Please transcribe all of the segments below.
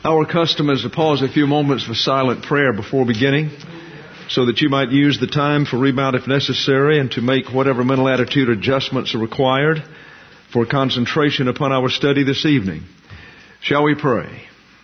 Our custom is to pause a few moments for silent prayer before beginning, so that you might use the time for rebound if necessary and to make whatever mental attitude adjustments are required for concentration upon our study this evening. Shall we pray?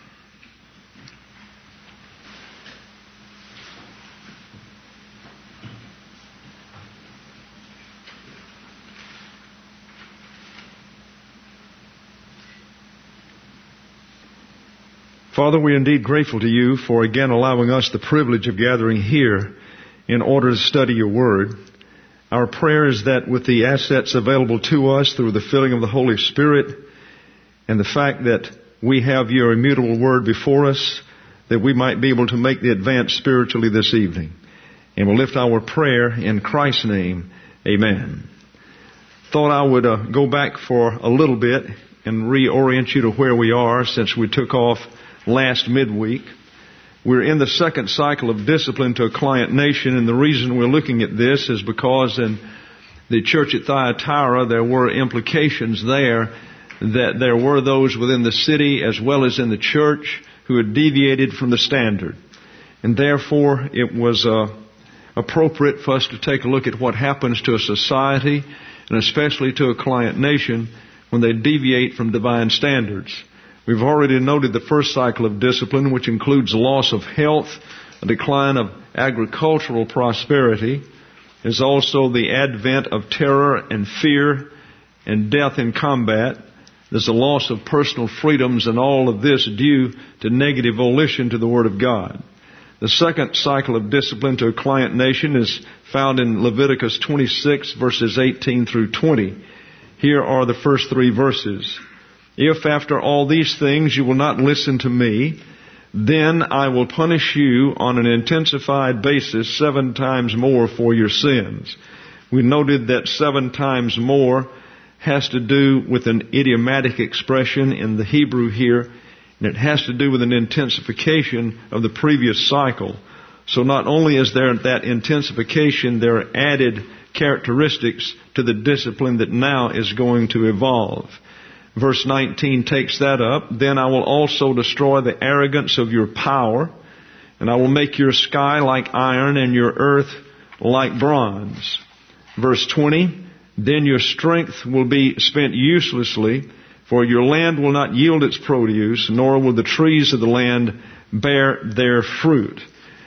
Father, we are indeed grateful to you for again allowing us the privilege of gathering here in order to study your word. Our prayer is that with the assets available to us through the filling of the Holy Spirit and the fact that we have your immutable word before us, that we might be able to make the advance spiritually this evening. And we'll lift our prayer in Christ's name. Amen. Thought I would go back for a little bit and reorient you to where we are since we took off last midweek. We're in the second cycle of discipline to a client nation, and the reason we're looking at this is because in the church at Thyatira there were implications there that there were those within the city as well as in the church who had deviated from the standard. And therefore it was appropriate for us to take a look at what happens to a society, and especially to a client nation, when they deviate from divine standards. We've already noted the first cycle of discipline, which includes loss of health, a decline of agricultural prosperity. There's also the advent of terror and fear and death in combat. There's a loss of personal freedoms, and all of this due to negative volition to the Word of God. The second cycle of discipline to a client nation is found in Leviticus 26, verses 18 through 20. Here are the first three verses. If after all these things you will not listen to me, then I will punish you on an intensified basis 7 times more for your sins. We noted that 7 times more has to do with an idiomatic expression in the Hebrew here, and it has to do with an intensification of the previous cycle. So not only is there that intensification, there are added characteristics to the discipline that now is going to evolve. Verse 19 takes that up. Then I will also destroy the arrogance of your power, and I will make your sky like iron and your earth like bronze. Verse 20, then your strength will be spent uselessly, for your land will not yield its produce, nor will the trees of the land bear their fruit.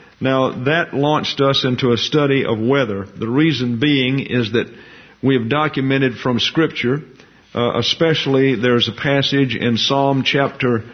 Now that launched us into a study of weather. The reason being is that we have documented from Scripture, especially there's a passage in Psalm chapter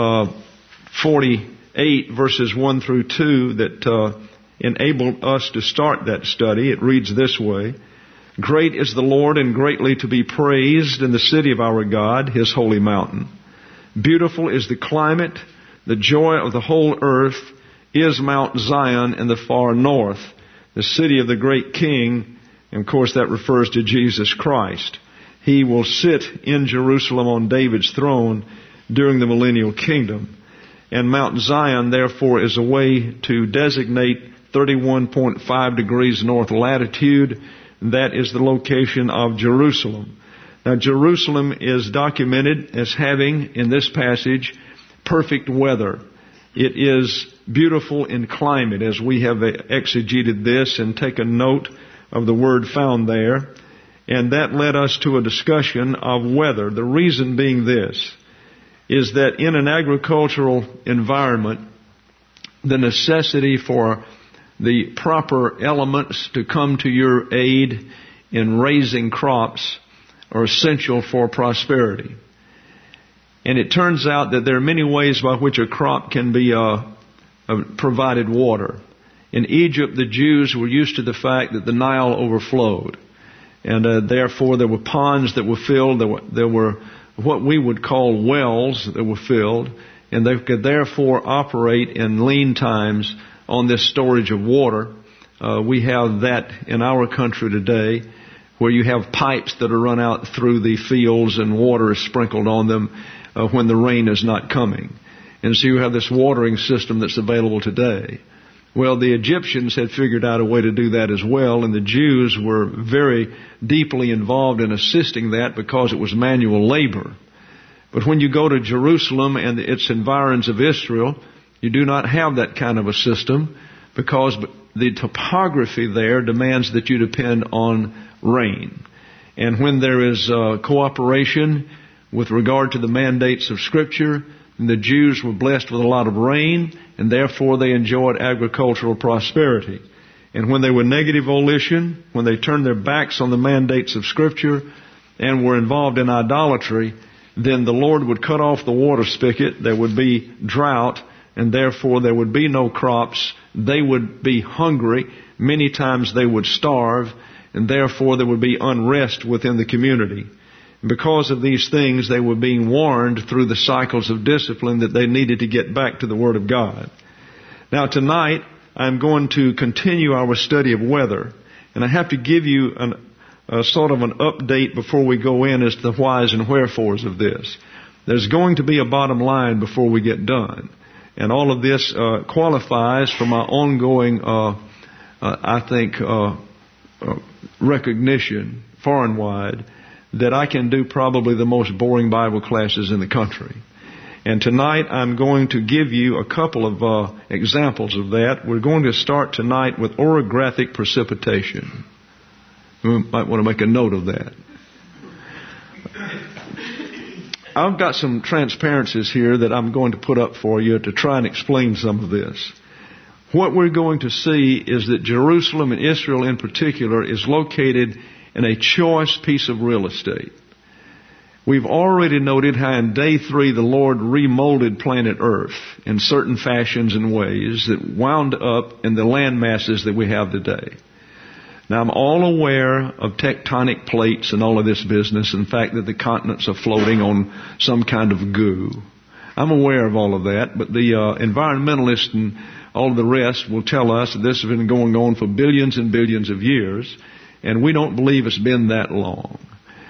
48, verses 1 through 2 that enabled us to start that study. It reads this way: Great is the Lord and greatly to be praised in the city of our God, His holy mountain. Beautiful is the climate, the joy of the whole earth is Mount Zion in the far north, the city of the great King. And of course that refers to Jesus Christ. He will sit in Jerusalem on David's throne during the millennial kingdom. And Mount Zion, therefore, is a way to designate 31.5 degrees north latitude. That is the location of Jerusalem. Now, Jerusalem is documented as having, in this passage, perfect weather. It is beautiful in climate, as we have exegeted this and taken note of the word found there. And that led us to a discussion of weather. The reason being this, is that in an agricultural environment, the necessity for the proper elements to come to your aid in raising crops are essential for prosperity. And it turns out that there are many ways by which a crop can be provided water. In Egypt, the Jews were used to the fact that the Nile overflowed. And therefore there were ponds that were filled. There were what we would call wells that were filled. And they could therefore operate in lean times on this storage of water. We have that in our country today, where you have pipes that are run out through the fields and water is sprinkled on them when the rain is not coming. And so you have this watering system that's available today. Well, the Egyptians had figured out a way to do that as well, and the Jews were very deeply involved in assisting that because it was manual labor. But when you go to Jerusalem and its environs of Israel, you do not have that kind of a system because the topography there demands that you depend on rain. And when there is cooperation with regard to the mandates of Scripture, the Jews were blessed with a lot of rain, and therefore they enjoyed agricultural prosperity. And when they were negative volition, when they turned their backs on the mandates of Scripture and were involved in idolatry, then the Lord would cut off the water spigot, there would be drought, and therefore there would be no crops. They would be hungry. Many times they would starve, and therefore there would be unrest within the community. And because of these things, they were being warned through the cycles of discipline that they needed to get back to the Word of God. Now tonight, I'm going to continue our study of weather, and I have to give you a sort of an update before we go in as to the whys and wherefores of this. There's going to be a bottom line before we get done. And all of this qualifies for my ongoing, recognition, far and wide, that I can do probably the most boring Bible classes in the country. And tonight I'm going to give you a couple of examples of that. We're going to start tonight with orographic precipitation. You might want to make a note of that. I've got some transparencies here that I'm going to put up for you to try and explain some of this. What we're going to see is that Jerusalem and Israel in particular is located in a choice piece of real estate. We've already noted how in day 3 the Lord remolded planet Earth in certain fashions and ways that wound up in the land masses that we have today. Now, I'm all aware of tectonic plates and all of this business, and the fact that the continents are floating on some kind of goo. I'm aware of all of that, but the environmentalists and all of the rest will tell us that this has been going on for billions and billions of years, and we don't believe it's been that long.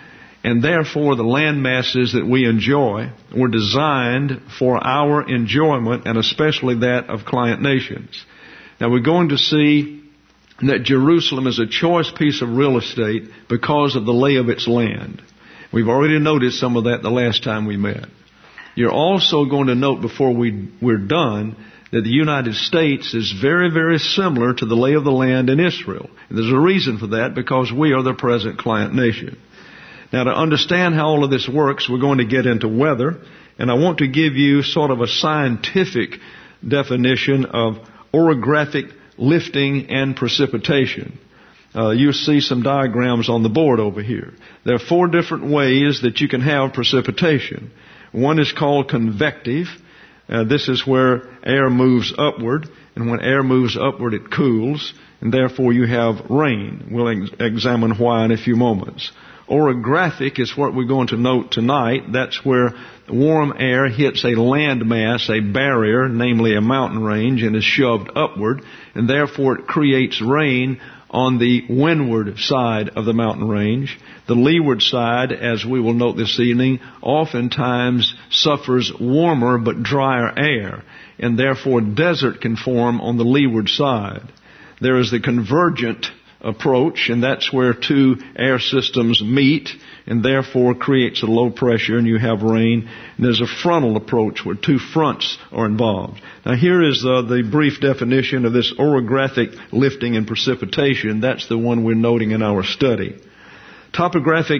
And therefore, the land masses that we enjoy were designed for our enjoyment, and especially that of client nations. Now, we're going to see that Jerusalem is a choice piece of real estate because of the lay of its land. We've already noticed some of that the last time we met. You're also going to note before we're done that the United States is very, very similar to the lay of the land in Israel. And there's a reason for that, because we are the present client nation. Now, to understand how all of this works, we're going to get into weather, and I want to give you sort of a scientific definition of orographic lifting and precipitation. You see some diagrams on the board over here. There are 4 different ways that you can have precipitation. One is called convective. This is where air moves upward, and when air moves upward it cools, and therefore you have rain. We'll examine why in a few moments. Orographic is what we're going to note tonight. That's where warm air hits a land mass, a barrier, namely a mountain range, and is shoved upward, and therefore it creates rain on the windward side of the mountain range. The leeward side, as we will note this evening, oftentimes suffers warmer but drier air, and therefore desert can form on the leeward side. There is the convergent approach, and that's where 2 air systems meet and therefore creates a low pressure and you have rain. And there's a frontal approach where 2 fronts are involved. Now here is the brief definition of this orographic lifting and precipitation. That's the one we're noting in our study. Topographic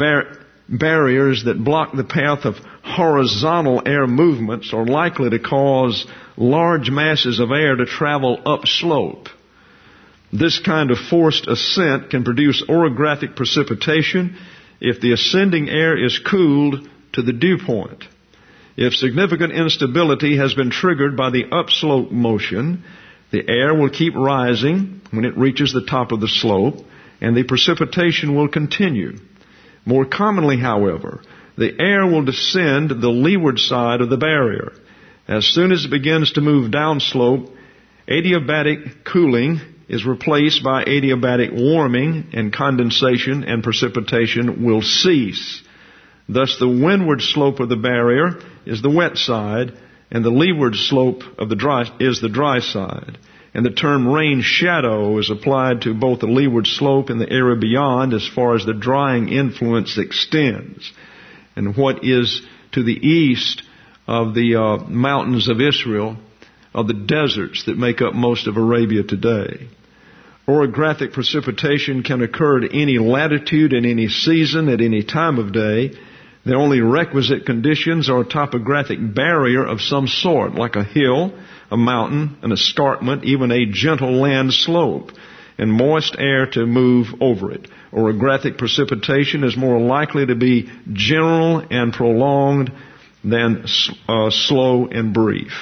barriers that block the path of horizontal air movements are likely to cause large masses of air to travel upslope. This kind of forced ascent can produce orographic precipitation if the ascending air is cooled to the dew point. If significant instability has been triggered by the upslope motion, the air will keep rising when it reaches the top of the slope, and the precipitation will continue. More commonly, however, the air will descend the leeward side of the barrier. As soon as it begins to move downslope, adiabatic cooling is replaced by adiabatic warming, and condensation and precipitation will cease. Thus, the windward slope of the barrier is the wet side, and the leeward slope of the dry side. And the term rain shadow is applied to both the leeward slope and the area beyond as far as the drying influence extends. And what is to the east of the mountains of Israel, of the deserts that make up most of Arabia today. Orographic precipitation can occur at any latitude, in any season, at any time of day. The only requisite conditions are a topographic barrier of some sort, like a hill, a mountain, an escarpment, even a gentle land slope, and moist air to move over it. Orographic precipitation is more likely to be general and prolonged than slow and brief.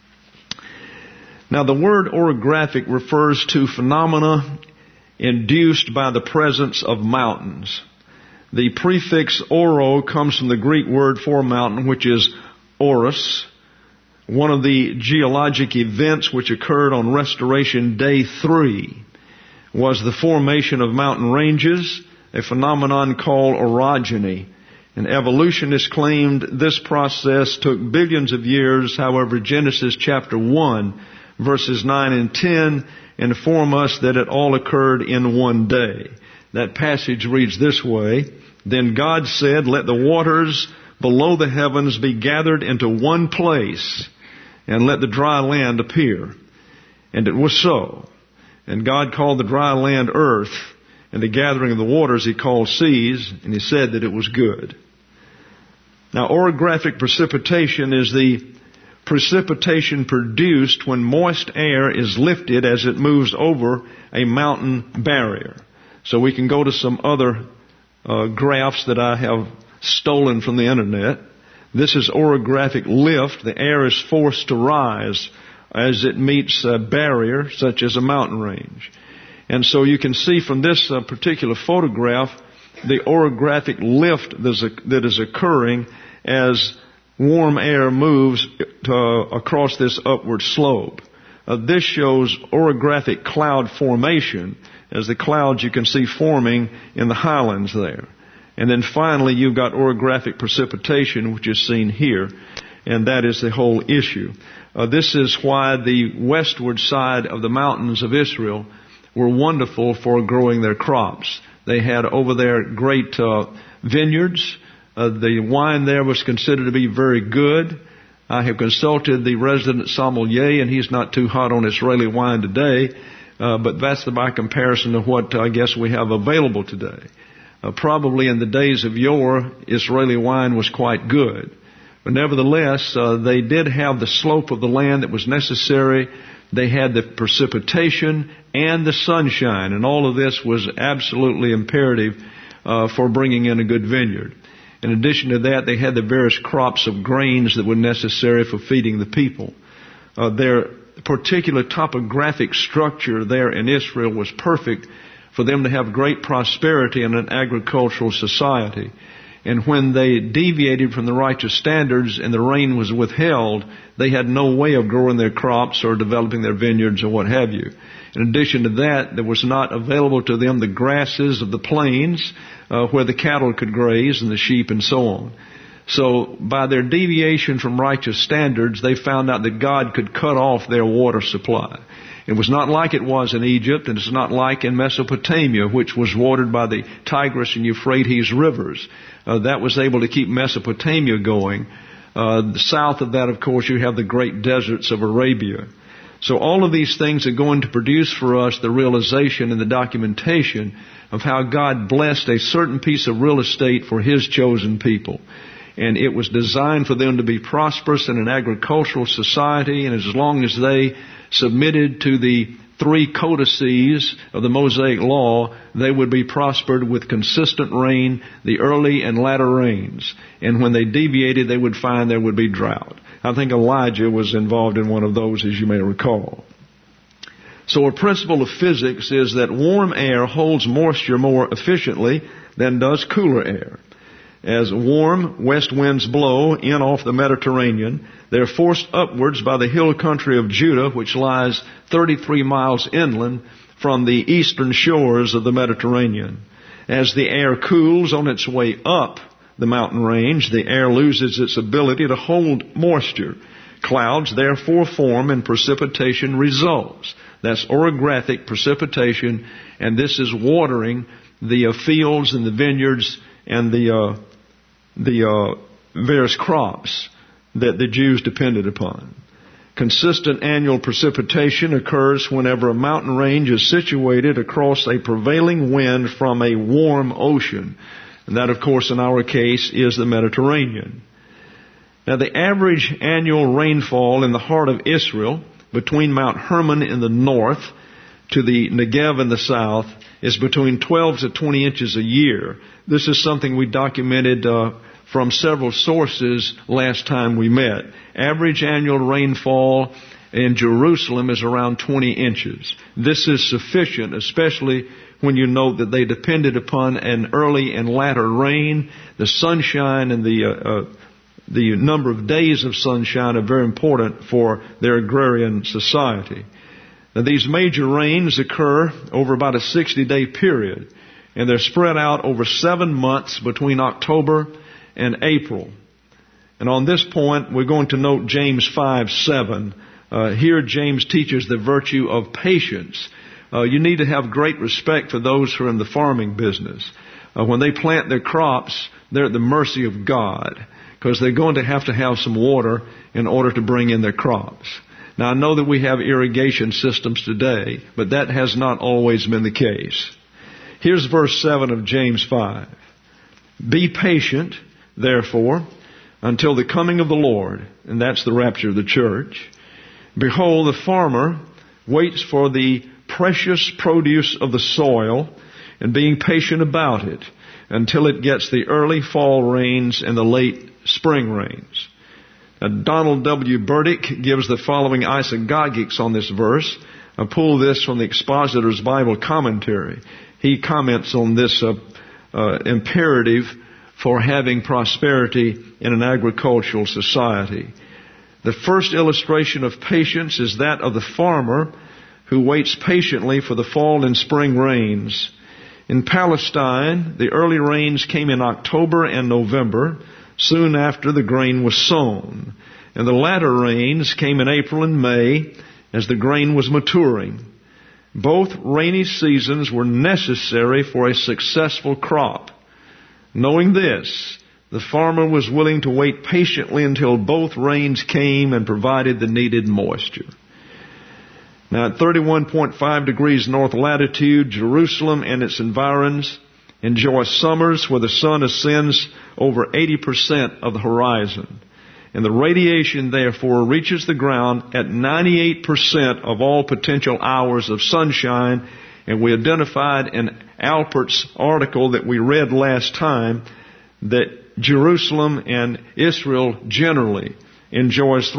Now, the word orographic refers to phenomena induced by the presence of mountains. The prefix oro comes from the Greek word for mountain, which is oros. One of the geologic events which occurred on Restoration Day 3 was the formation of mountain ranges, a phenomenon called orogeny. And evolutionists claimed this process took billions of years. However, Genesis chapter 1, verses 9 and 10 inform us that it all occurred in one day. That passage reads this way: Then God said, let the waters below the heavens be gathered into one place, and let the dry land appear. And it was so. And God called the dry land earth, and the gathering of the waters He called seas, and He said that it was good. Now, orographic precipitation is the precipitation produced when moist air is lifted as it moves over a mountain barrier. So we can go to some other graphs that I have stolen from the internet. This is orographic lift. The air is forced to rise as it meets a barrier such as a mountain range. And so you can see from this particular photograph the orographic lift that is occurring as warm air moves across this upward slope. This shows orographic cloud formation, as the clouds you can see forming in the highlands there. And then finally you've got orographic precipitation, which is seen here, and that is the whole issue. This is why the westward side of the mountains of Israel were wonderful for growing their crops. They had over there great vineyards. The wine there was considered to be very good. I have consulted the resident sommelier, and he's not too hot on Israeli wine today, but that's by comparison to what I guess we have available today. Probably in the days of yore, Israeli wine was quite good. But nevertheless, they did have the slope of the land that was necessary. They had the precipitation and the sunshine, and all of this was absolutely imperative for bringing in a good vineyard. In addition to that, they had the various crops of grains that were necessary for feeding the people. Their particular topographic structure there in Israel was perfect for them to have great prosperity in an agricultural society. And when they deviated from the righteous standards and the rain was withheld, they had no way of growing their crops or developing their vineyards or what have you. In addition to that, there was not available to them the grasses of the plains where the cattle could graze and the sheep and so on. So by their deviation from righteous standards, they found out that God could cut off their water supply. It was not like it was in Egypt, and it's not like in Mesopotamia, which was watered by the Tigris and Euphrates rivers. That was able to keep Mesopotamia going. South of that, of course, you have the great deserts of Arabia. So all of these things are going to produce for us the realization and the documentation of how God blessed a certain piece of real estate for His chosen people. And it was designed for them to be prosperous in an agricultural society, and as long as they submitted to the 3 codices of the Mosaic Law, they would be prospered with consistent rain, the early and latter rains. And when they deviated, they would find there would be drought. I think Elijah was involved in one of those, as you may recall. So a principle of physics is that warm air holds moisture more efficiently than does cooler air. As warm west winds blow in off the Mediterranean, they're forced upwards by the hill country of Judah, which lies 33 miles inland from the eastern shores of the Mediterranean. As the air cools on its way up the mountain range, the air loses its ability to hold moisture. Clouds therefore form and precipitation results. That's orographic precipitation, and this is watering the fields and the vineyards and the various crops that the Jews depended upon. Consistent annual precipitation occurs whenever a mountain range is situated across a prevailing wind from a warm ocean. And that, of course, in our case, is the Mediterranean. Now, the average annual rainfall in the heart of Israel, between Mount Hermon in the north to the Negev in the south, is between 12 to 20 inches a year. This is something we documented from several sources last time we met. Average annual rainfall in Jerusalem is around 20 inches. This is sufficient, especially when you note that they depended upon an early and latter rain. The sunshine and the number of days of sunshine are very important for their agrarian society. Now, these major rains occur over about a 60-day period, and they're spread out over 7 months between October and April. And on this point, we're going to note James 5:7. Here, James teaches the virtue of patience. You need to have great respect for those who are in the farming business. When they plant their crops, they're at the mercy of God, because they're going to have some water in order to bring in their crops. Now, I know that we have irrigation systems today, but that has not always been the case. Here's verse 7 of James 5. Be patient, therefore, until the coming of the Lord, and that's the rapture of the church. Behold, the farmer waits for the precious produce of the soil, and being patient about it, until it gets the early fall rains and the late spring rains. Now, Donald W. Burdick gives the following isagogics on this verse. I pull this from the Expositor's Bible Commentary. He comments on this imperative for having prosperity in an agricultural society. The first illustration of patience is that of the farmer who waits patiently for the fall and spring rains. In Palestine, the early rains came in October and November, soon after the grain was sown. And the latter rains came in April and May as the grain was maturing. Both rainy seasons were necessary for a successful crop. Knowing this, the farmer was willing to wait patiently until both rains came and provided the needed moisture. Now, at 31.5 degrees north latitude, Jerusalem and its environs enjoy summers where the sun ascends over 80% of the horizon. And the radiation, therefore, reaches the ground at 98% of all potential hours of sunshine. And we identified in Alpert's article that we read last time that Jerusalem and Israel generally enjoys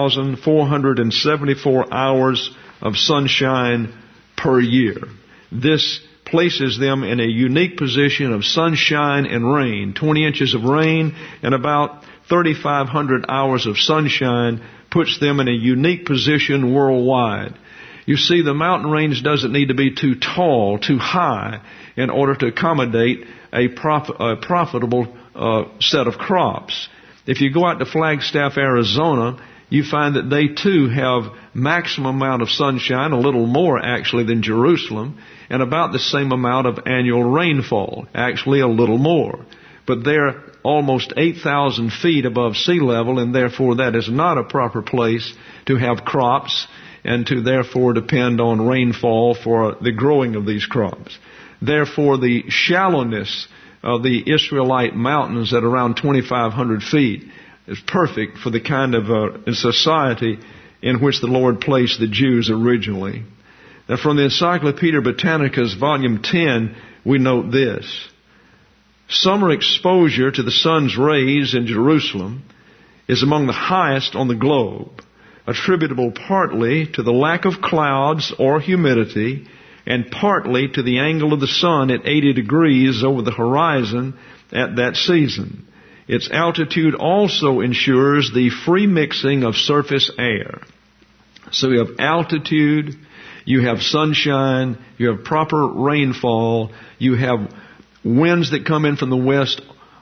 3,474 hours of sunshine per year. This places them in a unique position of sunshine and rain. 20 inches of rain and about 3,500 hours of sunshine puts them in a unique position worldwide. You see, the mountain range doesn't need to be too tall, too high, in order to accommodate a profitable set of crops. If you go out to Flagstaff, Arizona, you find that they too have maximum amount of sunshine, a little more actually than Jerusalem, and about the same amount of annual rainfall, actually a little more. But they're almost 8,000 feet above sea level, and therefore that is not a proper place to have crops and to therefore depend on rainfall for the growing of these crops. Therefore, the shallowness of the Israelite mountains at around 2,500 feet is perfect for the kind of society in which the Lord placed the Jews originally. Now, from the Encyclopedia Britannica's Volume 10, we note this. Summer exposure to the sun's rays in Jerusalem is among the highest on the globe, attributable partly to the lack of clouds or humidity and partly to the angle of the sun at 80 degrees over the horizon at that season. Its altitude also ensures the free mixing of surface air. So you have altitude, you have sunshine, you have proper rainfall, you have winds that come in from the west.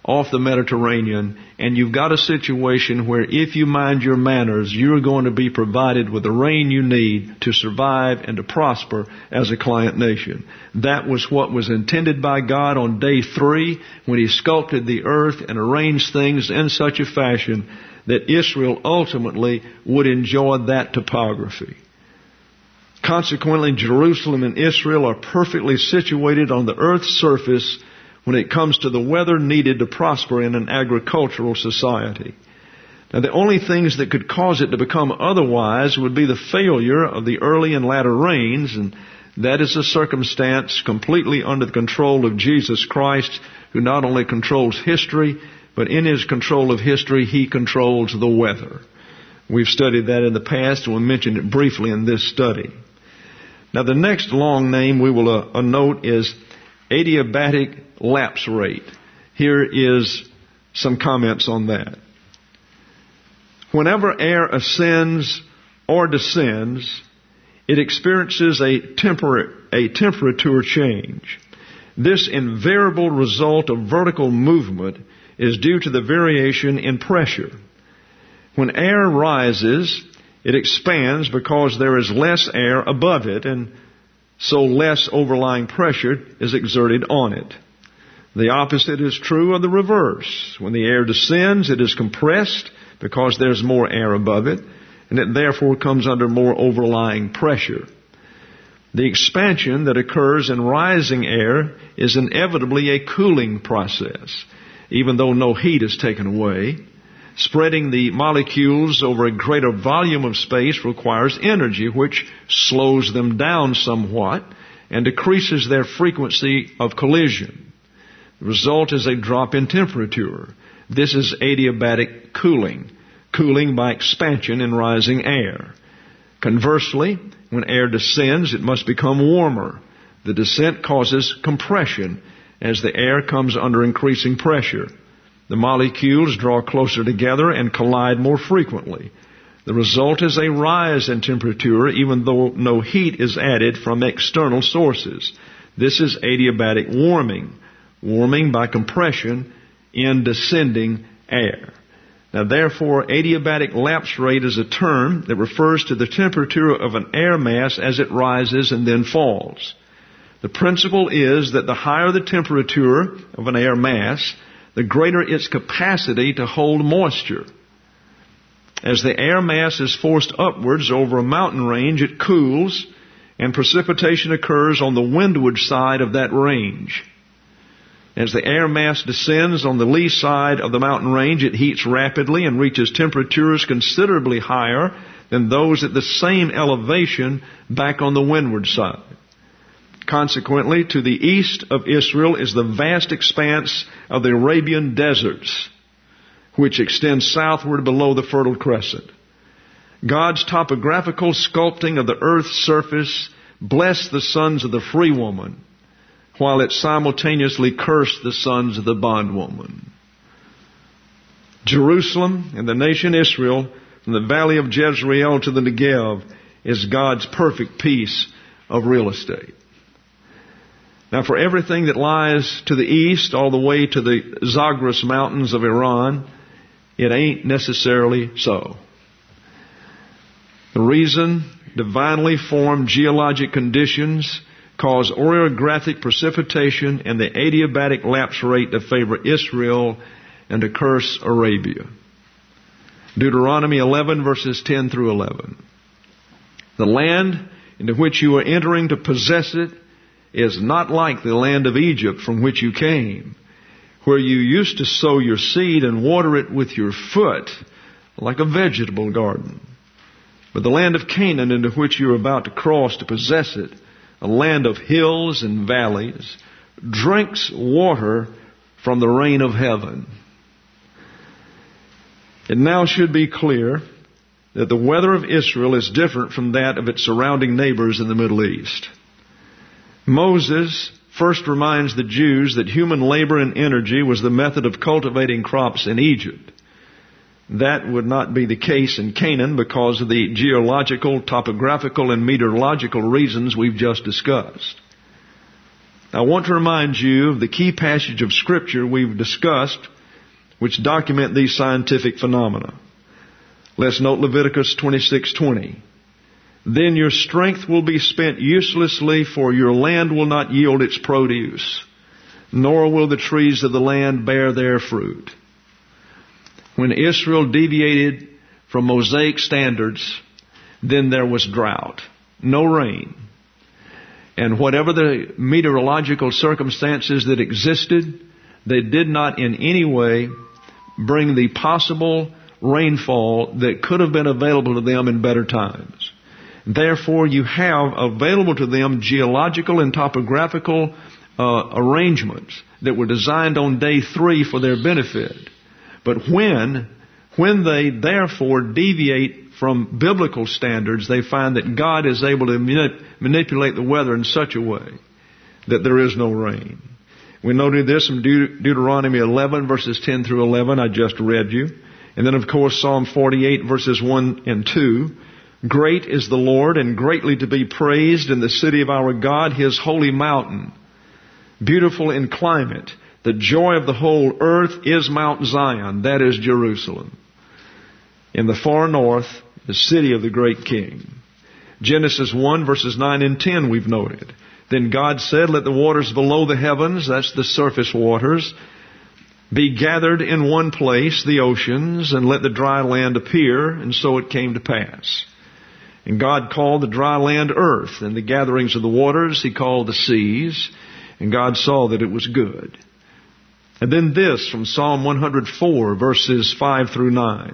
off the Mediterranean, and you've got a situation where if you mind your manners, you're going to be provided with the rain you need to survive and to prosper as a client nation. That was what was intended by God on day 3 when He sculpted the earth and arranged things in such a fashion that Israel ultimately would enjoy that topography. Consequently, Jerusalem and Israel are perfectly situated on the earth's surface when it comes to the weather needed to prosper in an agricultural society. Now, the only things that could cause it to become otherwise would be the failure of the early and latter rains, and that is a circumstance completely under the control of Jesus Christ, who not only controls history, but in His control of history, He controls the weather. We've studied that in the past, and we'll mention it briefly in this study. Now, the next long name we will note is adiabatic lapse rate. Here is some comments on that. Whenever air ascends or descends, it experiences a temperature change. This invariable result of vertical movement is due to the variation in pressure. When air rises, it expands because there is less air above it, and so less overlying pressure is exerted on it. The opposite is true of the reverse. When the air descends, it is compressed because there's more air above it, and it therefore comes under more overlying pressure. The expansion that occurs in rising air is inevitably a cooling process, even though no heat is taken away. Spreading the molecules over a greater volume of space requires energy, which slows them down somewhat and decreases their frequency of collision. The result is a drop in temperature. This is adiabatic cooling, cooling by expansion in rising air. Conversely, when air descends, it must become warmer. The descent causes compression as the air comes under increasing pressure. The molecules draw closer together and collide more frequently. The result is a rise in temperature even though no heat is added from external sources. This is adiabatic warming, warming by compression in descending air. Now, therefore, adiabatic lapse rate is a term that refers to the temperature of an air mass as it rises and then falls. The principle is that the higher the temperature of an air mass, the greater its capacity to hold moisture. As the air mass is forced upwards over a mountain range, it cools, and precipitation occurs on the windward side of that range. As the air mass descends on the lee side of the mountain range, it heats rapidly and reaches temperatures considerably higher than those at the same elevation back on the windward side. Consequently, to the east of Israel is the vast expanse of the Arabian deserts, which extends southward below the Fertile Crescent. God's topographical sculpting of the earth's surface blessed the sons of the free woman, while it simultaneously cursed the sons of the bondwoman. Jerusalem and the nation Israel, from the valley of Jezreel to the Negev, is God's perfect piece of real estate. Now, for everything that lies to the east all the way to the Zagros Mountains of Iran, it ain't necessarily so. The reason divinely formed geologic conditions cause orographic precipitation and the adiabatic lapse rate to favor Israel and to curse Arabia. Deuteronomy 11 verses 10 through 11. The land into which you are entering to possess it is not like the land of Egypt from which you came, where you used to sow your seed and water it with your foot like a vegetable garden. But the land of Canaan into which you are about to cross to possess it, a land of hills and valleys, drinks water from the rain of heaven. It now should be clear that the weather of Israel is different from that of its surrounding neighbors in the Middle East. Moses first reminds the Jews that human labor and energy was the method of cultivating crops in Egypt. That would not be the case in Canaan because of the geological, topographical, and meteorological reasons we've just discussed. I want to remind you of the key passage of Scripture we've discussed which document these scientific phenomena. Let's note Leviticus 26:20. Then your strength will be spent uselessly, for your land will not yield its produce, nor will the trees of the land bear their fruit. When Israel deviated from Mosaic standards, then there was drought, no rain. And whatever the meteorological circumstances that existed, they did not in any way bring the possible rainfall that could have been available to them in better times. Therefore, you have available to them geological and topographical arrangements that were designed on day 3 for their benefit. But when they therefore deviate from biblical standards, they find that God is able to manipulate the weather in such a way that there is no rain. We noted this in Deuteronomy 11, verses 10 through 11, I just read you. And then, of course, Psalm 48, verses 1 and 2. Great is the Lord, and greatly to be praised in the city of our God, His holy mountain. Beautiful in climate. The joy of the whole earth is Mount Zion, that is Jerusalem. In the far north, the city of the great King. Genesis 1, verses 9 and 10 we've noted. Then God said, let the waters below the heavens, that's the surface waters, be gathered in one place, the oceans, and let the dry land appear. And so it came to pass. And God called the dry land earth, and the gatherings of the waters He called the seas. And God saw that it was good. And then this from Psalm 104, verses 5 through 9.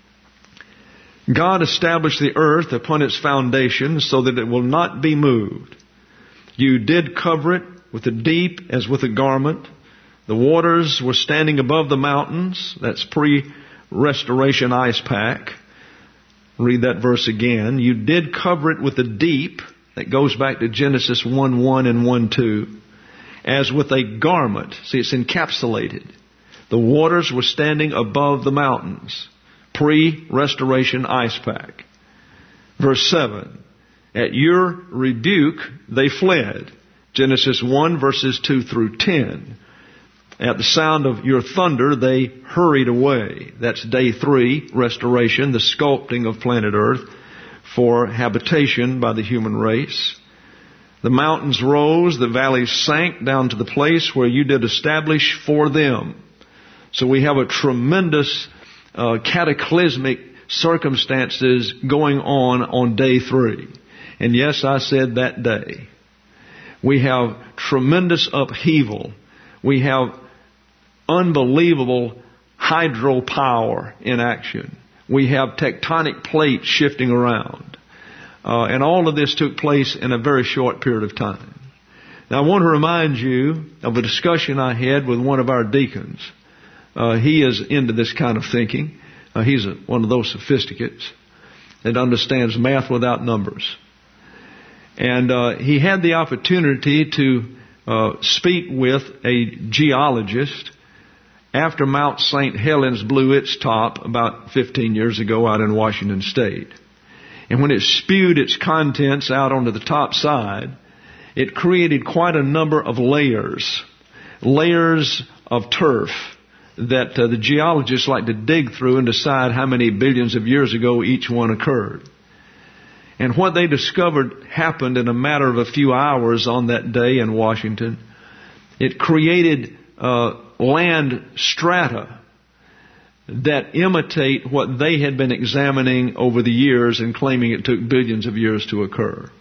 God established the earth upon its foundation so that it will not be moved. You did cover it with the deep as with a garment. The waters were standing above the mountains. That's pre-restoration ice pack. Read that verse again. You did cover it with the deep. That goes back to Genesis 1:1 and 1:2. As with a garment. See, it's encapsulated. The waters were standing above the mountains. Pre-restoration ice pack. Verse 7. At your rebuke they fled. Genesis 1 verses 2 through 10. At the sound of your thunder they hurried away. That's day 3, restoration, the sculpting of planet Earth for habitation by the human race. The mountains rose, the valleys sank down to the place where you did establish for them. So we have a tremendous cataclysmic circumstances going on day 3. And yes, I said that day. We have tremendous upheaval. We have unbelievable hydropower in action. We have tectonic plates shifting around. And all of this took place in a very short period of time. Now I want to remind you of a discussion I had with one of our deacons. He is into this kind of thinking. He's one of those sophisticates that understands math without numbers. And he had the opportunity to speak with a geologist after Mount St. Helens blew its top about 15 years ago out in Washington State. And when it spewed its contents out onto the top side, it created quite a number of layers of turf that the geologists like to dig through and decide how many billions of years ago each one occurred. And what they discovered happened in a matter of a few hours on that day in Washington. It created land strata that imitate what they had been examining over the years and claiming it took billions of years to occur.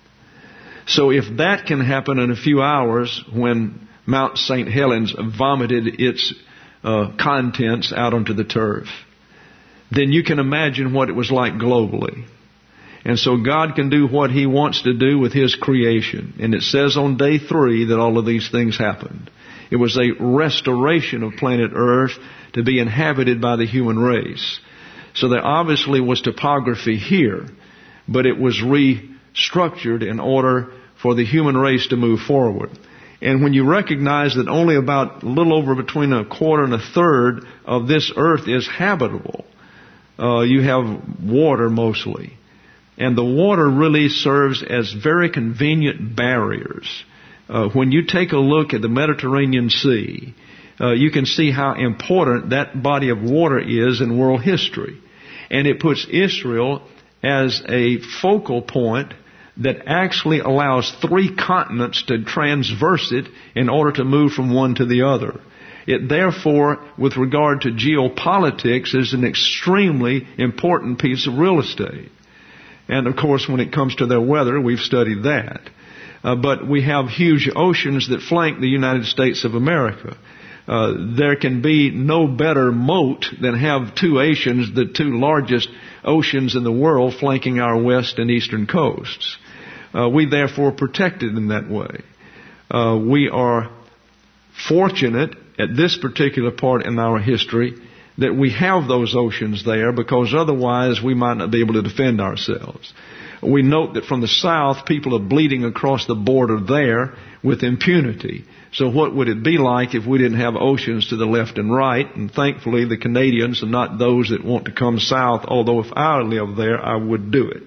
So if that can happen in a few hours when Mount St. Helens vomited its contents out onto the turf, then you can imagine what it was like globally. And so God can do what He wants to do with His creation. And it says on day 3 that all of these things happened. It was a restoration of planet Earth to be inhabited by the human race. So there obviously was topography here, but it was restructured in order for the human race to move forward. And when you recognize that only about a little over between a quarter and a third of this earth is habitable, you have water mostly. And the water really serves as very convenient barriers. When you take a look at the Mediterranean Sea, you can see how important that body of water is in world history. And it puts Israel as a focal point that actually allows 3 continents to transverse it in order to move from one to the other. It therefore, with regard to geopolitics, is an extremely important piece of real estate. And of course, when it comes to their weather, we've studied that. But we have huge oceans that flank the United States of America. There can be no better moat than have 2 oceans, the 2 largest oceans in the world, flanking our west and eastern coasts. We therefore are protected in that way. We are fortunate at this particular part in our history that we have those oceans there, because otherwise we might not be able to defend ourselves. We note that from the south, people are bleeding across the border there with impunity. So what would it be like if we didn't have oceans to the left and right? And thankfully the Canadians are not those that want to come south, although if I lived there, I would do it.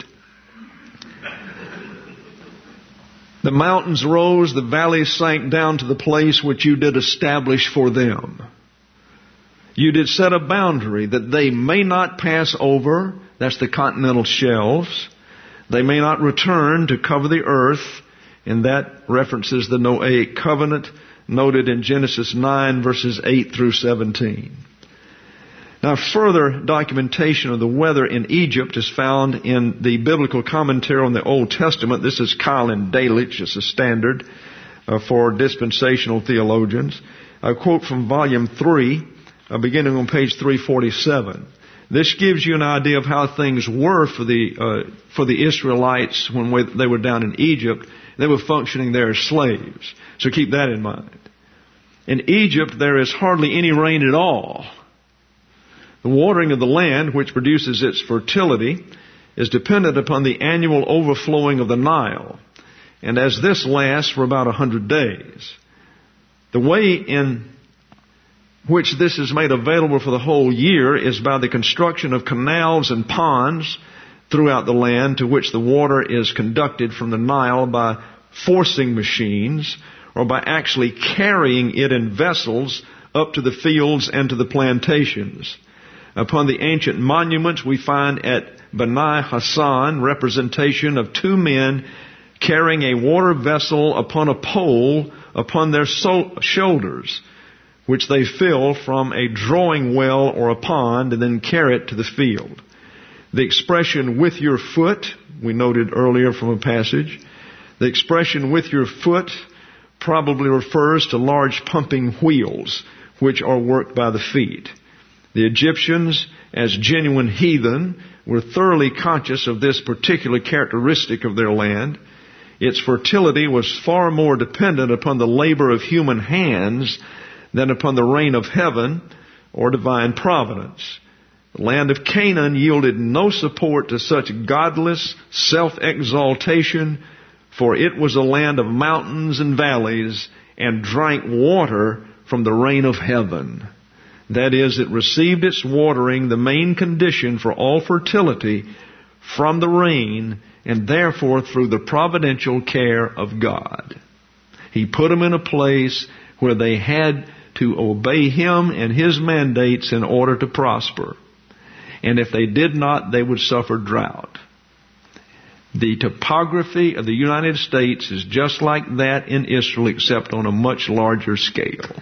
The mountains rose, the valleys sank down to the place which you did establish for them. You did set a boundary that they may not pass over. That's the continental shelves. They may not return to cover the earth. And that references the Noahic covenant noted in Genesis 9 verses 8 through 17. Now, further documentation of the weather in Egypt is found in the biblical commentary on the Old Testament. This is Keil and Delitzsch. It's a standard for dispensational theologians. I quote from volume 3, beginning on page 347. This gives you an idea of how things were for the Israelites when they were down in Egypt. They were functioning there as slaves. So keep that in mind. In Egypt, there is hardly any rain at all. The watering of the land, which produces its fertility, is dependent upon the annual overflowing of the Nile. And as this lasts for about 100 days, the way in which this is made available for the whole year is by the construction of canals and ponds throughout the land, to which the water is conducted from the Nile by forcing machines, or by actually carrying it in vessels up to the fields and to the plantations. Upon the ancient monuments we find at Beni Hassan representation of 2 men carrying a water vessel upon a pole upon their shoulders, which they fill from a drawing well or a pond and then carry it to the field. The expression "with your foot," we noted earlier from a passage, the expression "with your foot" probably refers to large pumping wheels, which are worked by the feet. The Egyptians, as genuine heathen, were thoroughly conscious of this particular characteristic of their land. Its fertility was far more dependent upon the labor of human hands than upon the rain of heaven or divine providence. The land of Canaan yielded no support to such godless self-exaltation, for it was a land of mountains and valleys, and drank water from the rain of heaven. That is, it received its watering, the main condition for all fertility, from the rain, and therefore through the providential care of God. He put them in a place where they had to obey Him and His mandates in order to prosper. And if they did not, they would suffer drought. The topography of the United States is just like that in Israel, except on a much larger scale.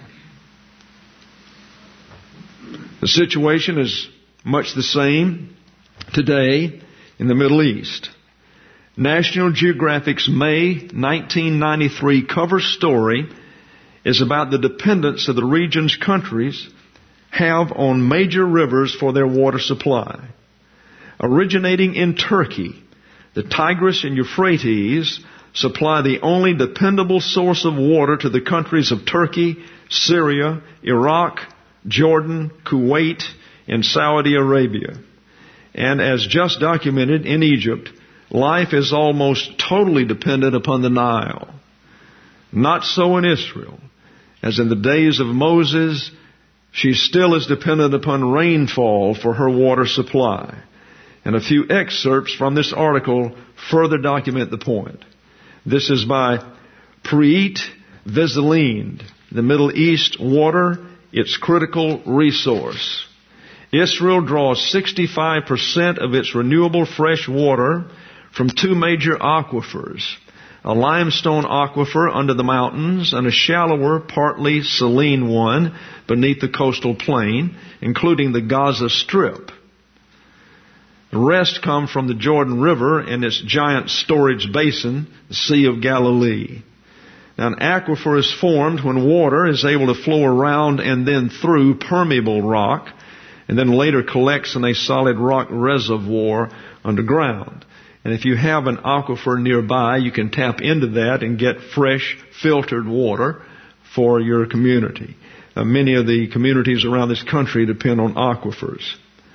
The situation is much the same today in the Middle East. National Geographic's May 1993 cover story is about the dependence of the region's countries have on major rivers for their water supply. Originating in Turkey, the Tigris and Euphrates supply the only dependable source of water to the countries of Turkey, Syria, Iraq, Jordan, Kuwait, and Saudi Arabia. And as just documented in Egypt, life is almost totally dependent upon the Nile. Not so in Israel. As in the days of Moses, she still is dependent upon rainfall for her water supply. And a few excerpts from this article further document the point. This is by Preet Veselind, the Middle East Water its critical resource. Israel draws 65% of its renewable fresh water from two major aquifers, a limestone aquifer under the mountains and a shallower, partly saline one beneath the coastal plain, including the Gaza Strip. The rest come from the Jordan River and its giant storage basin, the Sea of Galilee. Now, an aquifer is formed when water is able to flow around and then through permeable rock, and then later collects in a solid rock reservoir underground. And if you have an aquifer nearby, you can tap into that and get fresh, filtered water for your community. Many of the communities around this country depend on aquifers.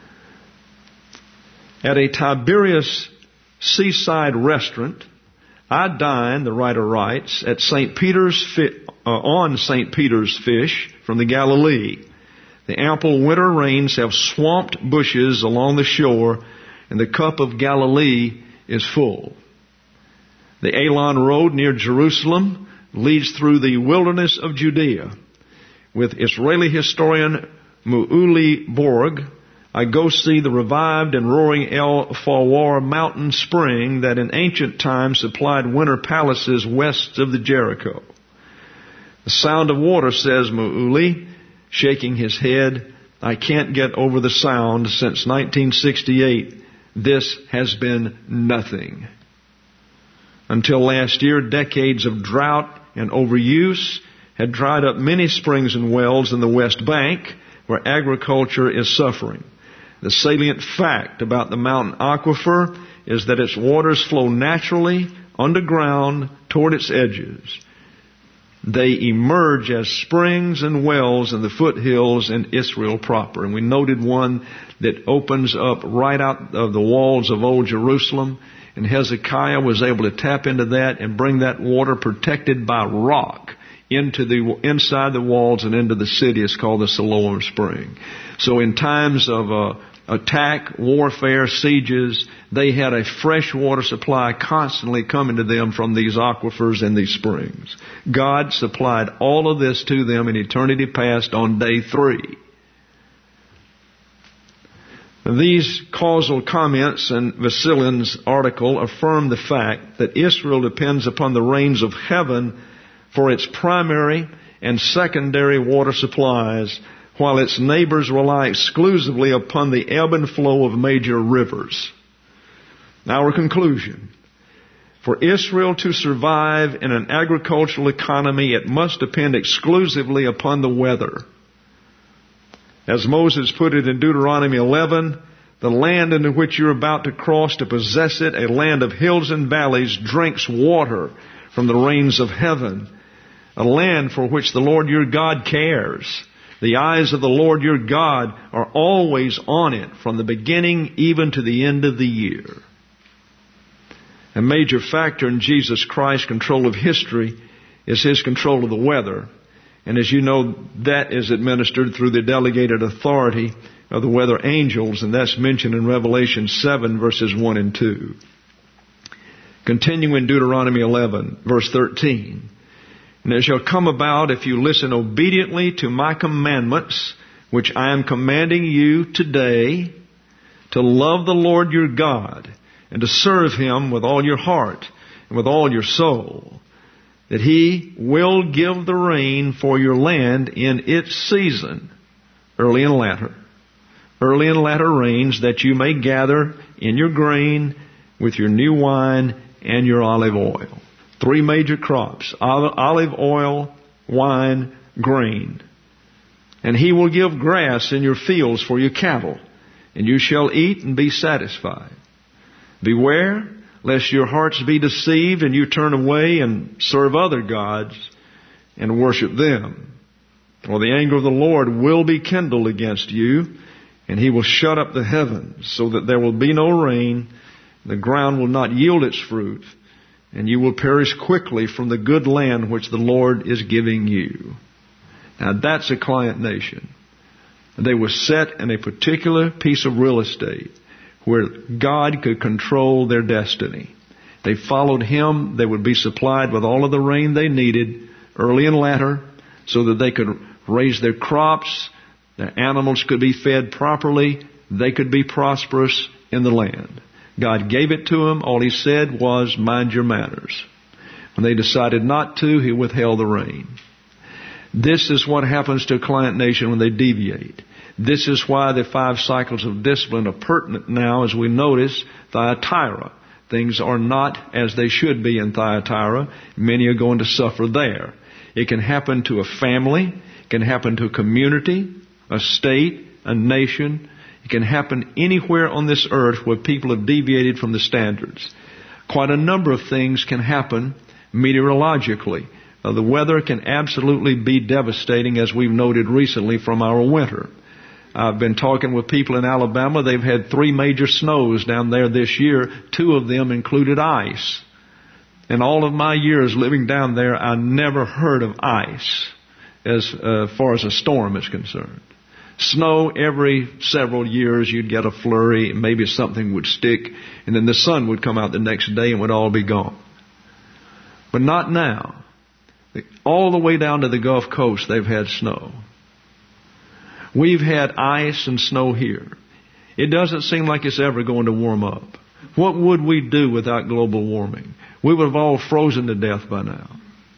At a Tiberias seaside restaurant, I dined, the writer writes, at on St. Peter's fish from the Galilee. The ample winter rains have swamped bushes along the shore, and the cup of Galilee is full. The Elon Road near Jerusalem leads through the wilderness of Judea. With Israeli historian Mu'uli Borg, I go see the revived and roaring El Fawar mountain spring that in ancient times supplied winter palaces west of the Jericho. The sound of water, says Mu'uli, shaking his head. I can't get over the sound. Since 1968, this has been nothing. Until last year, decades of drought and overuse had dried up many springs and wells in the West Bank, where agriculture is suffering. The salient fact about the mountain aquifer is that its waters flow naturally underground toward its edges. They emerge as springs and wells in the foothills in Israel proper. And we noted one that opens up right out of the walls of Old Jerusalem. And Hezekiah was able to tap into that and bring that water protected by rock inside the walls and into the city. It's called the Siloam Spring. So in times of attack, warfare, sieges, they had a fresh water supply constantly coming to them from these aquifers and these springs. God supplied all of this to them in eternity past on day 3. These causal comments in Vasilin's article affirm the fact that Israel depends upon the rains of heaven for its primary and secondary water supplies, while its neighbors rely exclusively upon the ebb and flow of major rivers. Our conclusion: for Israel to survive in an agricultural economy, it must depend exclusively upon the weather. As Moses put it in Deuteronomy 11, the land into which you're about to cross to possess it, a land of hills and valleys, drinks water from the rains of heaven, a land for which the Lord your God cares. The eyes of the Lord your God are always on it, from the beginning even to the end of the year. A major factor in Jesus Christ's control of history is His control of the weather. And as you know, that is administered through the delegated authority of the weather angels, and that's mentioned in Revelation 7, verses 1 and 2. Continuing in Deuteronomy 11, verse 13. And it shall come about, if you listen obediently to my commandments, which I am commanding you today, to love the Lord your God, and to serve Him with all your heart and with all your soul, that He will give the rain for your land in its season, early and latter rains, that you may gather in your grain with your new wine and your olive oil. 3 major crops: olive oil, wine, grain. And He will give grass in your fields for your cattle, and you shall eat and be satisfied. Beware lest your hearts be deceived and you turn away and serve other gods and worship them. Or the anger of the Lord will be kindled against you, and He will shut up the heavens so that there will be no rain, the ground will not yield its fruit, and you will perish quickly from the good land which the Lord is giving you. Now that's a client nation. They were set in a particular piece of real estate where God could control their destiny. They followed Him. They would be supplied with all of the rain they needed, early and latter, so that they could raise their crops, their animals could be fed properly, they could be prosperous in the land. God gave it to them. All He said was, mind your manners. When they decided not to, He withheld the rain. This is what happens to a client nation when they deviate. This is why the 5 cycles of discipline are pertinent now, as we notice Thyatira. Things are not as they should be in Thyatira. Many are going to suffer there. It can happen to a family. It can happen to a community, a state, a nation. It can happen anywhere on this earth where people have deviated from the standards. Quite a number of things can happen meteorologically. The weather can absolutely be devastating, as we've noted recently from our winter. I've been talking with people in Alabama. They've had 3 major snows down there this year. 2 of them included ice. In all of my years living down there, I never heard of ice as far as a storm is concerned. Snow, every several years you'd get a flurry, maybe something would stick, and then the sun would come out the next day and would all be gone. But not now. All the way down to the Gulf Coast they've had snow. We've had ice and snow here. It doesn't seem like it's ever going to warm up. What would we do without global warming? We would have all frozen to death by now.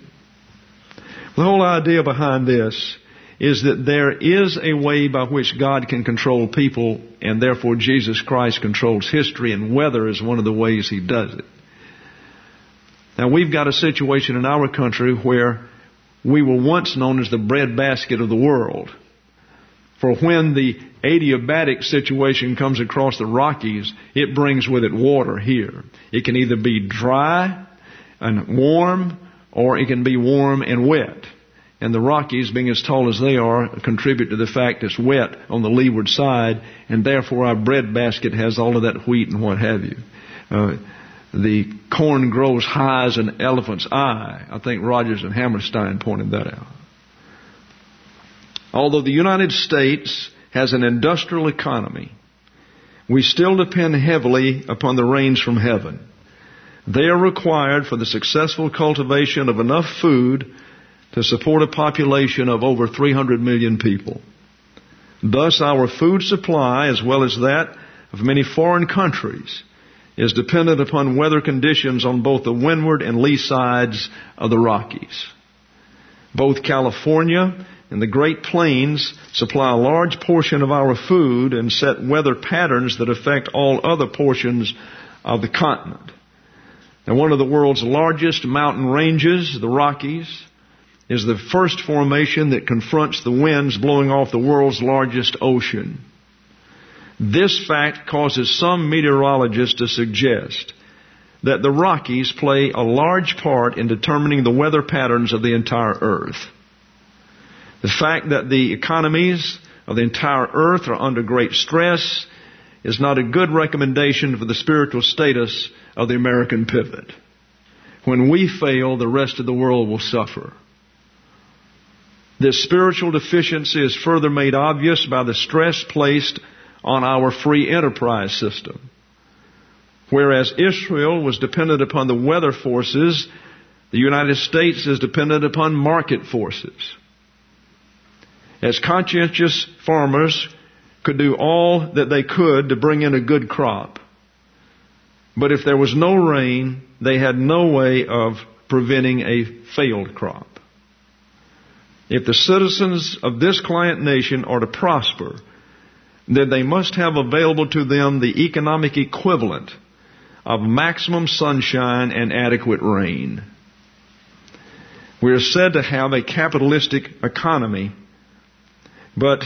The whole idea behind this is that there is a way by which God can control people, and therefore Jesus Christ controls history, and weather is one of the ways He does it. Now, we've got a situation in our country where we were once known as the breadbasket of the world. For when the adiabatic situation comes across the Rockies, it brings with it water here. It can either be dry and warm, or it can be warm and wet. And the Rockies, being as tall as they are, contribute to the fact it's wet on the leeward side, and therefore our breadbasket has all of that wheat and what have you. The corn grows high as an elephant's eye. I think Rogers and Hammerstein pointed that out. Although the United States has an industrial economy, we still depend heavily upon the rains from heaven. They are required for the successful cultivation of enough food to support a population of over 300 million people. Thus, our food supply, as well as that of many foreign countries, is dependent upon weather conditions on both the windward and lee sides of the Rockies. Both California and the Great Plains supply a large portion of our food and set weather patterns that affect all other portions of the continent. Now, one of the world's largest mountain ranges, the Rockies, is the first formation that confronts the winds blowing off the world's largest ocean. This fact causes some meteorologists to suggest that the Rockies play a large part in determining the weather patterns of the entire earth. The fact that the economies of the entire earth are under great stress is not a good recommendation for the spiritual status of the American pivot. When we fail, the rest of the world will suffer. This spiritual deficiency is further made obvious by the stress placed on our free enterprise system. Whereas Israel was dependent upon the weather forces, the United States is dependent upon market forces. As conscientious farmers could do all that they could to bring in a good crop, but if there was no rain, they had no way of preventing a failed crop. If the citizens of this client nation are to prosper, then they must have available to them the economic equivalent of maximum sunshine and adequate rain. We are said to have a capitalistic economy, but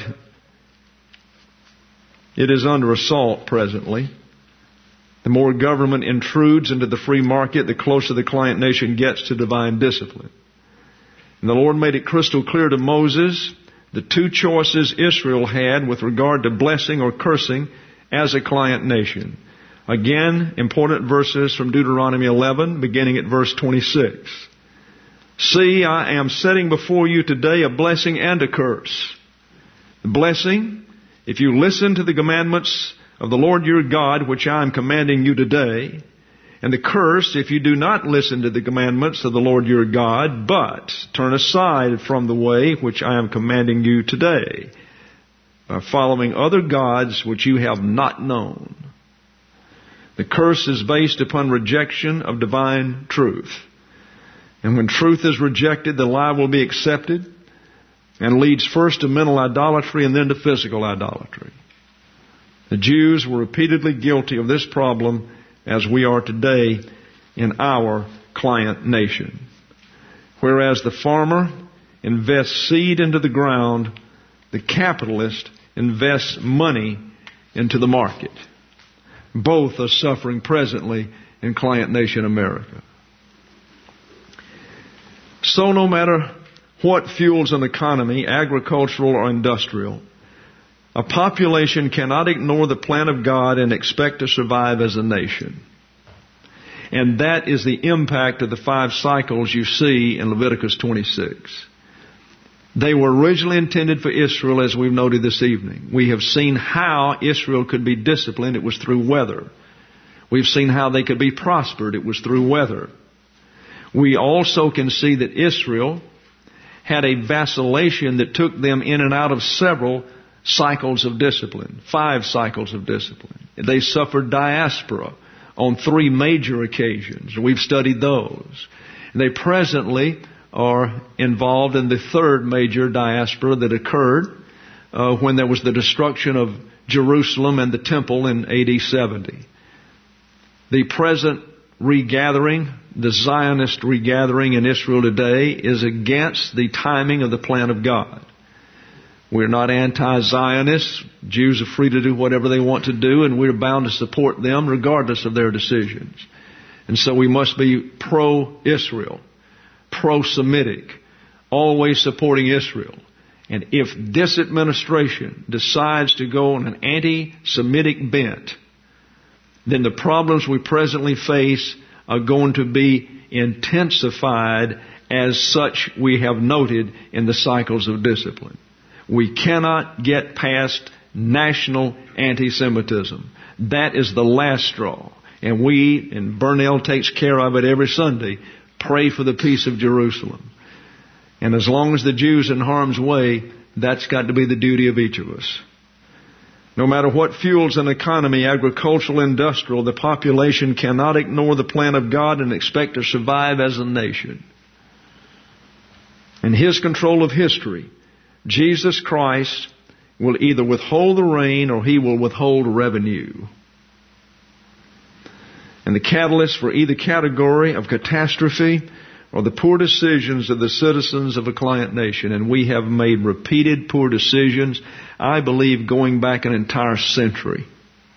it is under assault presently. The more government intrudes into the free market, the closer the client nation gets to divine discipline. And the Lord made it crystal clear to Moses the two choices Israel had with regard to blessing or cursing as a client nation. Again, important verses from Deuteronomy 11, beginning at verse 26. See, I am setting before you today a blessing and a curse. The blessing, if you listen to the commandments of the Lord your God, which I am commanding you today, And the curse, if you do not listen to the commandments of the Lord your God, but turn aside from the way which I am commanding you today, by following other gods which you have not known. The curse is based upon rejection of divine truth. And when truth is rejected, the lie will be accepted and leads first to mental idolatry and then to physical idolatry. The Jews were repeatedly guilty of this problem as we are today in our client nation. Whereas the farmer invests seed into the ground, the capitalist invests money into the market. Both are suffering presently in client nation America. So no matter what fuels an economy, agricultural or industrial, a population cannot ignore the plan of God and expect to survive as a nation. And that is the impact of the 5 cycles you see in Leviticus 26. They were originally intended for Israel, as we've noted this evening. We have seen how Israel could be disciplined. It was through weather. We've seen how they could be prospered. It was through weather. We also can see that Israel had a vacillation that took them in and out of several cycles of discipline, 5 cycles of discipline. They suffered diaspora on 3 major occasions. We've studied those. They presently are involved in the 3rd major diaspora that occurred when there was the destruction of Jerusalem and the temple in AD 70. The present regathering, the Zionist regathering in Israel today, is against the timing of the plan of God. We're not anti-Zionists. Jews are free to do whatever they want to do, and we're bound to support them regardless of their decisions. And so we must be pro-Israel, pro-Semitic, always supporting Israel. And if this administration decides to go on an anti-Semitic bent, then the problems we presently face are going to be intensified as such we have noted in the cycles of discipline. We cannot get past national anti-Semitism. That is the last straw. And we, and Burnell takes care of it every Sunday, pray for the peace of Jerusalem. And as long as the Jews are in harm's way, that's got to be the duty of each of us. No matter what fuels an economy, agricultural, industrial, the population cannot ignore the plan of God and expect to survive as a nation. In His control of history, Jesus Christ will either withhold the rain or He will withhold revenue. And the catalyst for either category of catastrophe are the poor decisions of the citizens of a client nation. And we have made repeated poor decisions, I believe, going back an entire century.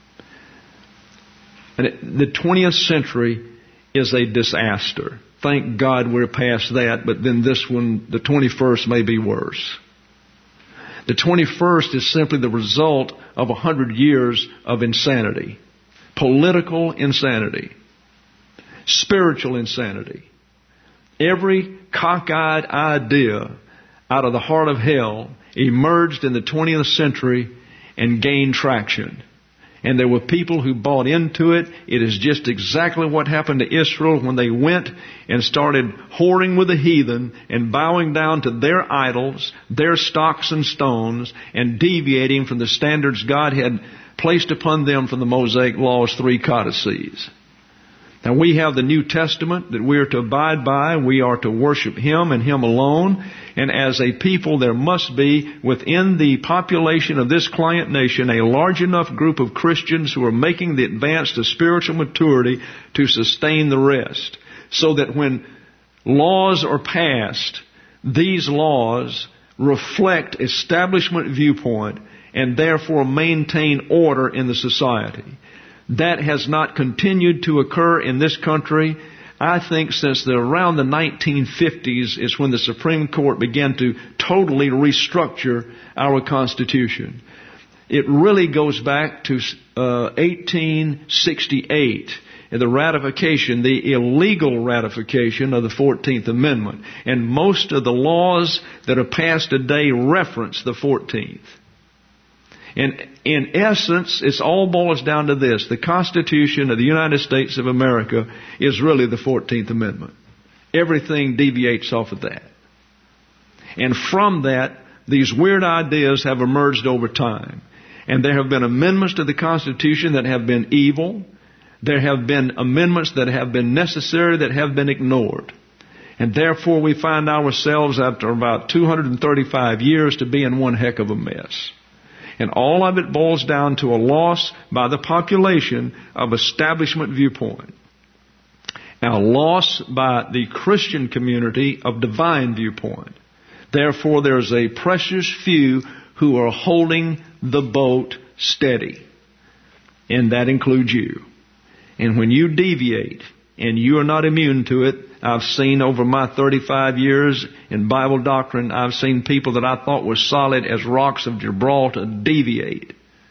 And the 20th century is a disaster. Thank God we're past that, but then this one, the 21st, may be worse. The 21st is simply the result of 100 years of insanity. Political insanity. Spiritual insanity. Every cockeyed idea out of the heart of hell emerged in the 20th century and gained traction. And there were people who bought into it. It is just exactly what happened to Israel when they went and started whoring with the heathen and bowing down to their idols, their stocks and stones, and deviating from the standards God had placed upon them from the Mosaic Law's 3 codices. Now we have the New Testament that we are to abide by. We are to worship Him and Him alone. And as a people, there must be within the population of this client nation a large enough group of Christians who are making the advance to spiritual maturity to sustain the rest. So that when laws are passed, these laws reflect establishment viewpoint and therefore maintain order in the society. That has not continued to occur in this country. I think since around the 1950s is when the Supreme Court began to totally restructure our Constitution. It really goes back to 1868 and the ratification, the illegal ratification of the 14th Amendment. And most of the laws that are passed today reference the 14th. And in essence, it all boils down to this. The Constitution of the United States of America is really the 14th Amendment. Everything deviates off of that. And from that, these weird ideas have emerged over time. And there have been amendments to the Constitution that have been evil. There have been amendments that have been necessary that have been ignored. And therefore we find ourselves after about 235 years to be in one heck of a mess. And all of it boils down to a loss by the population of establishment viewpoint. And a loss by the Christian community of divine viewpoint. Therefore there's a precious few who are holding the boat steady. And that includes you. And when you deviate, and you are not immune to it, I've seen over my 35 years in Bible doctrine, I've seen people that I thought were solid as rocks of Gibraltar deviate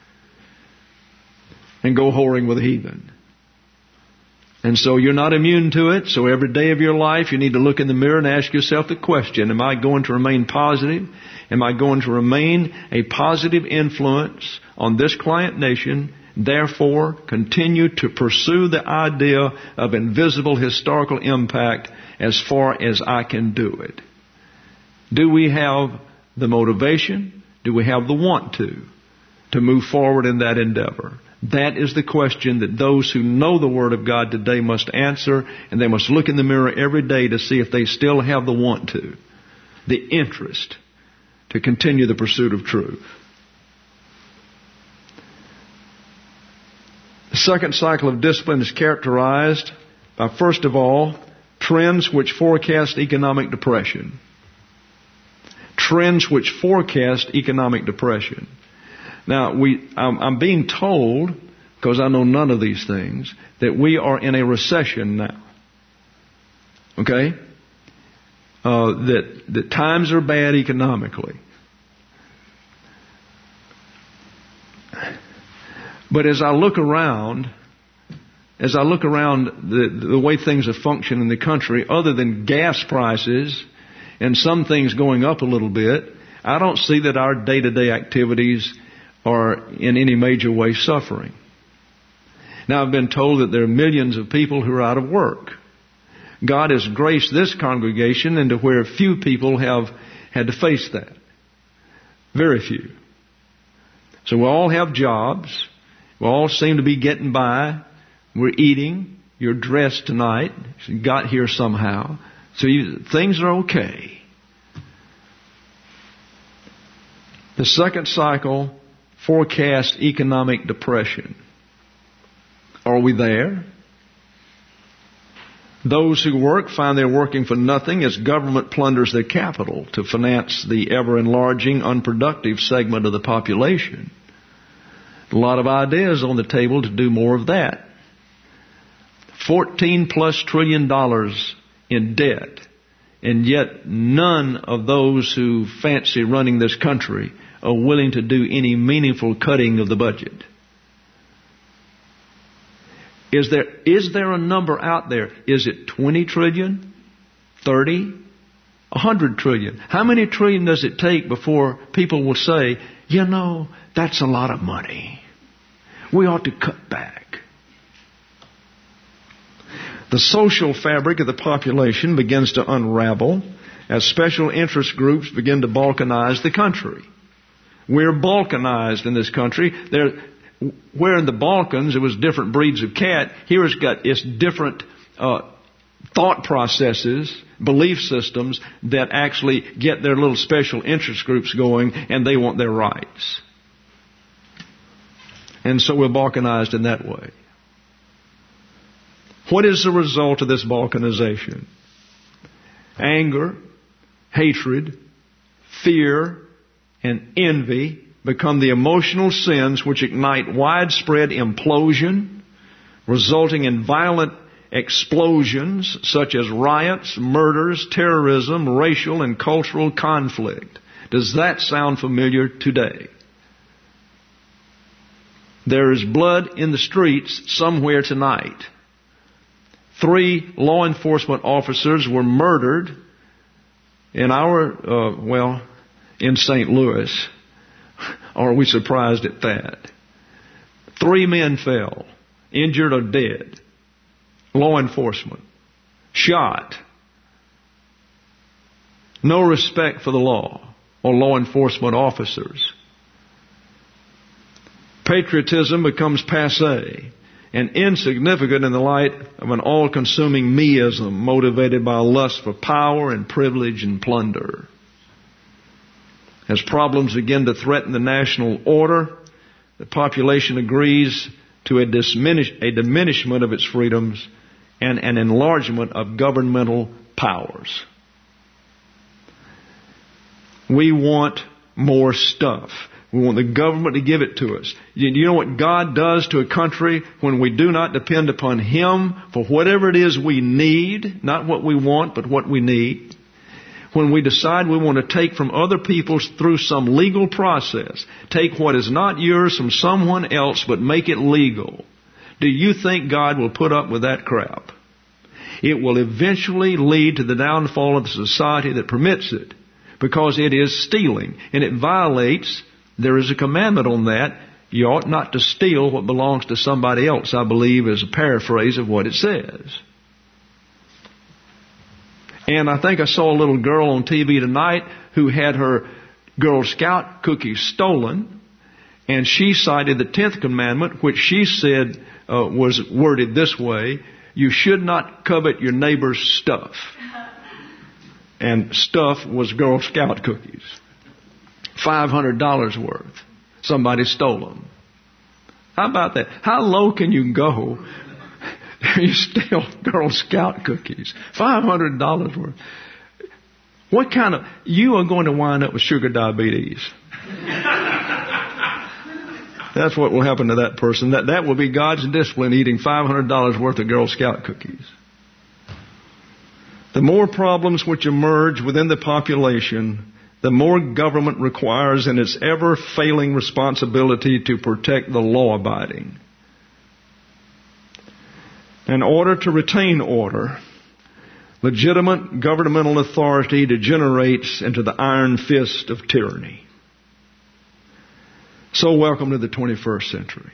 and go whoring with heathen. And so you're not immune to it. So every day of your life you need to look in the mirror and ask yourself the question, am I going to remain positive? Am I going to remain a positive influence on this client nation? Therefore, continue to pursue the idea of invisible historical impact as far as I can do it. Do we have the motivation? Do we have the want to move forward in that endeavor? That is the question that those who know the Word of God today must answer, and they must look in the mirror every day to see if they still have the want to, the interest to continue the pursuit of truth. The second cycle of discipline is characterized by, first of all, trends which forecast economic depression. Trends which forecast economic depression. Now, I'm being told, because I know none of these things, that we are in a recession now. Okay? That times are bad economically. But as I look around the way things are functioning in the country, other than gas prices and some things going up a little bit, I don't see that our day-to-day activities are in any major way suffering. Now, I've been told that there are millions of people who are out of work. God has graced this congregation into where few people have had to face that. Very few. So we all have jobs. We all seem to be getting by. We're eating. You're dressed tonight. You got here somehow. So things are okay. The second cycle forecasts economic depression. Are we there? Those who work find they're working for nothing as government plunders their capital to finance the ever-enlarging, unproductive segment of the population. A lot of ideas on the table to do more of that. $14+ trillion in debt. And yet none of those who fancy running this country are willing to do any meaningful cutting of the budget. Is there a number out there? Is it 20 trillion? 30? 100 trillion? How many trillion does it take before people will say, that's a lot of money. We ought to cut back. The social fabric of the population begins to unravel as special interest groups begin to balkanize the country. We're balkanized in this country. Where in the Balkans it was different breeds of cat, here it's different thought processes, belief systems that actually get their little special interest groups going, and they want their rights. And so we're balkanized in that way. What is the result of this balkanization? Anger, hatred, fear, and envy become the emotional sins which ignite widespread implosion, resulting in violent explosions such as riots, murders, terrorism, racial and cultural conflict. Does that sound familiar today? There is blood in the streets somewhere tonight. 3 law enforcement officers were murdered in in St. Louis Or are we surprised at that? 3 men fell, injured or dead. Law enforcement. Shot. No respect for the law or law enforcement officers. Patriotism becomes passé and insignificant in the light of an all-consuming meism motivated by a lust for power and privilege and plunder. As problems begin to threaten the national order, the population agrees to a diminishment of its freedoms and an enlargement of governmental powers. We want more stuff. We want the government to give it to us. You know what God does to a country when we do not depend upon Him for whatever it is we need, not what we want, but what we need? When we decide we want to take from other people through some legal process, take what is not yours from someone else but make it legal, do you think God will put up with that crap? It will eventually lead to the downfall of the society that permits it, because it is stealing and it violates. There is a commandment on that. You ought not to steal what belongs to somebody else, I believe, is a paraphrase of what it says. And I think I saw a little girl on TV tonight who had her Girl Scout cookies stolen, and she cited the 10th commandment, which she said was worded this way: you should not covet your neighbor's stuff. And stuff was Girl Scout cookies. $500 worth. Somebody stole them. How about that? How low can you go? You steal Girl Scout cookies. $500 worth. What kind of... You are going to wind up with sugar diabetes. That's what will happen to that person. That will be God's discipline, eating $500 worth of Girl Scout cookies. The more problems which emerge within the population, the more government requires in its ever-failing responsibility to protect the law-abiding. In order to retain order, legitimate governmental authority degenerates into the iron fist of tyranny. So welcome to the 21st century.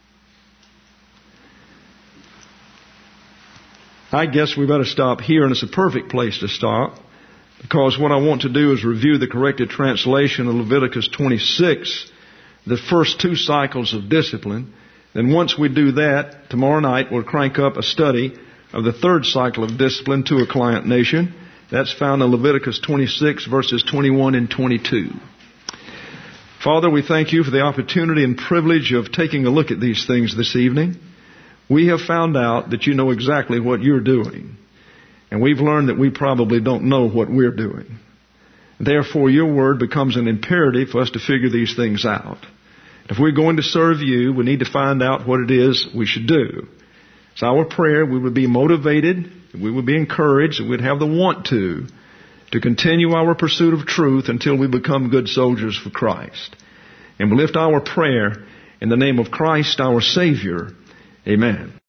I guess we better stop here, and it's a perfect place to stop, because what I want to do is review the corrected translation of Leviticus 26, the first 2 cycles of discipline. Then once we do that, tomorrow night we'll crank up a study of the 3rd cycle of discipline to a client nation. That's found in Leviticus 26, verses 21 and 22. Father, we thank you for the opportunity and privilege of taking a look at these things this evening. We have found out that you know exactly what you're doing. And we've learned that we probably don't know what we're doing. Therefore, your word becomes an imperative for us to figure these things out. If we're going to serve you, we need to find out what it is we should do. It's our prayer we would be motivated, we would be encouraged, and we'd have the want to continue our pursuit of truth until we become good soldiers for Christ. And we lift our prayer in the name of Christ, our Savior. Amen.